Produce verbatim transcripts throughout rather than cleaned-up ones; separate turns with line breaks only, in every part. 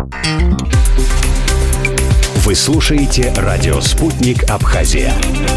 Вы слушаете радио «Спутник Абхазия».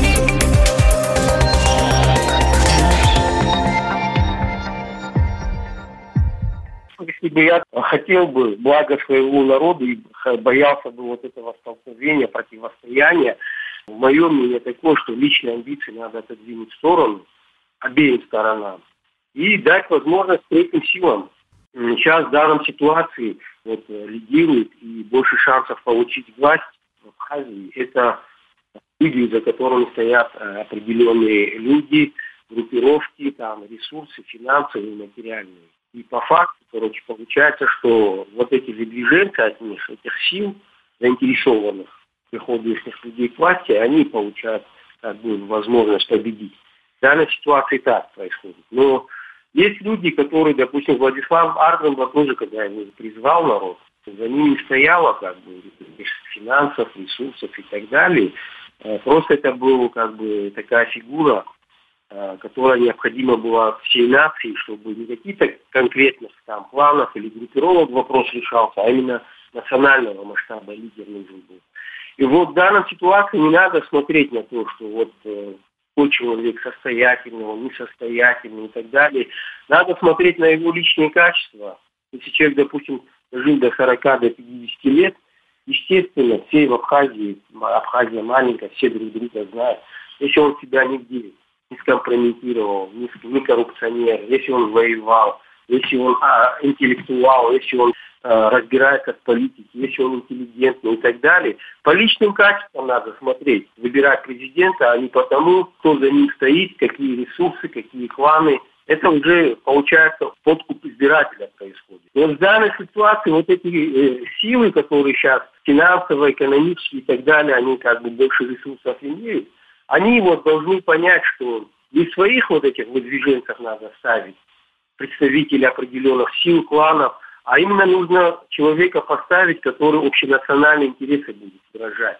Если бы я хотел бы благо своего народа и боялся бы вот этого столкновения, противостояния, мое мнение такое, что личные амбиции надо отодвинуть в сторону обеим сторонам и дать возможность третьим силам. Сейчас в данной ситуации вот, лидирует и больше шансов получить власть в Абхазии. Это люди, за которыми стоят определенные люди, группировки, там, ресурсы финансовые и материальные. И по факту, короче, получается, что вот эти движенцы от них, этих сил, заинтересованных в приходе их людей к власти, они получают как бы, возможность победить. В данной ситуации так происходит. Но есть люди, которые, допустим, Владислав Аргамба тоже, когда его призвал народ, за ними стояло как бы финансов, ресурсов и так далее. Просто это была как бы такая фигура, которая необходима была всей нации, чтобы не какие-то конкретных там планов или группировок вопрос решался, а именно национального масштаба лидер нужен был. И вот в данной ситуации не надо смотреть на то, что вот какой человек состоятельный, он несостоятельный и так далее. Надо смотреть на его личные качества. Если человек, допустим, жил до сорока, до пятидесяти лет, естественно, все в Абхазии, Абхазия маленькая, все друг друга знают. Если он себя нигде не скомпрометировал, не, не коррупционер, если он воевал, если он а, интеллектуал, если он а, разбирается в политике, если он интеллигентный и так далее. По личным качествам надо смотреть, выбирать президента, а не потому, кто за ним стоит, какие ресурсы, какие кланы. Это уже, получается, подкуп избирателя происходит. Но в данной ситуации вот эти э, силы, которые сейчас финансово, экономически и так далее, они как бы больше ресурсов имеют, они вот должны понять, что не своих вот этих выдвиженцев надо ставить, представителей определенных сил, кланов, а именно нужно человека поставить, который общенациональные интересы будет выражать.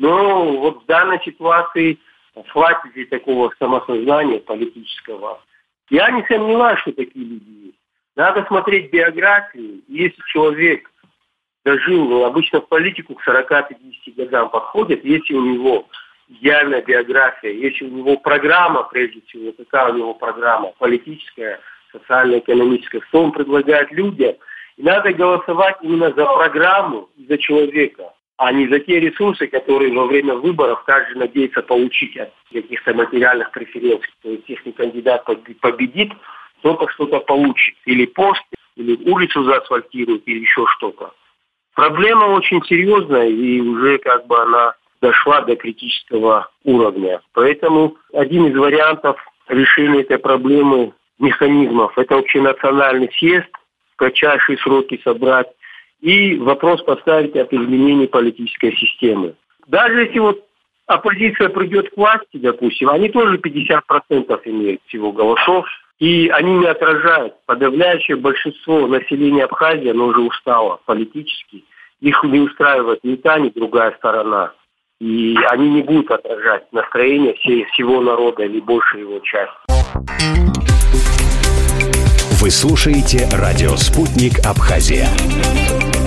Но вот в данной ситуации хватит и такого самосознания политического. Я не сомневаюсь, что такие люди есть. Надо смотреть биографию. Если человек дожил, ну, обычно в политику к сорока-пятидесяти годам подходит, если у него идеальная биография, если у него программа, прежде всего, какая у него программа, политическая, социально-экономическая, что он предлагает людям, и надо голосовать именно за программу и за человека, а не за те ресурсы, которые во время выборов каждый надеется получить от каких-то материальных преференций. То есть, если кандидат победит, только что-то получит. Или пост, или улицу заасфальтирует, или еще что-то. Проблема очень серьезная, и уже как бы она дошла до критического уровня. Поэтому один из вариантов решения этой проблемы, механизмов, это общенациональный съезд, в кратчайшие сроки собрать, и вопрос поставить об изменении политической системы. Даже если вот оппозиция придет к власти, допустим, они тоже пятьдесят процентов имеют всего голосов, и они не отражают. Подавляющее большинство населения Абхазии, оно уже устало политически. Их не устраивает ни та, ни другая сторона. И они не будут отражать настроение всей, всего народа или большей его части.
Вы слушаете радио «Спутник Абхазия».